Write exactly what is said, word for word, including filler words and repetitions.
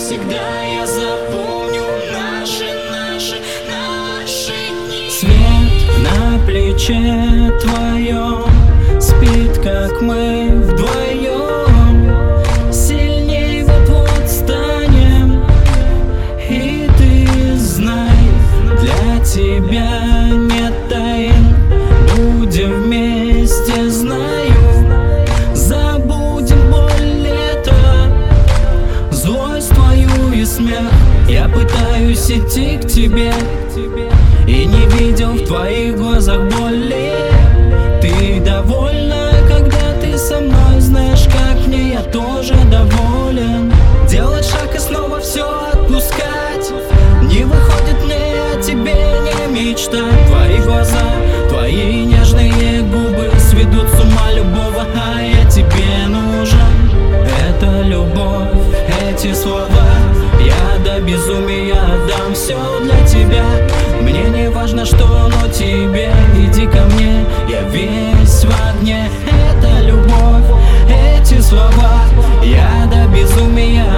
навсегда я запомню наши, наши, наши дни. Свет на плече твоем спит, как мы вдвоем. Сильней вот-вот станем, и ты знай, для тебя нет тайн. Будем вместе, знаю, забудем боль лета, злость твою и смех. Я пытаюсь идти к тебе и не видел в твоих глазах боли. Ты довольна, когда ты со мной, знаешь, как мне, я тоже доволен. Делать шаг и снова все отпускать не выходит мне о тебе не мечтать. Твои глаза, твои нежные губы сведут с ума любого, а я тебе нужен. Это любовь, эти слова, я до безумия отдам все для тебя. Мне не важно что, но тебе, иди ко мне, я весь в огне. Это любовь, эти слова, я до безумия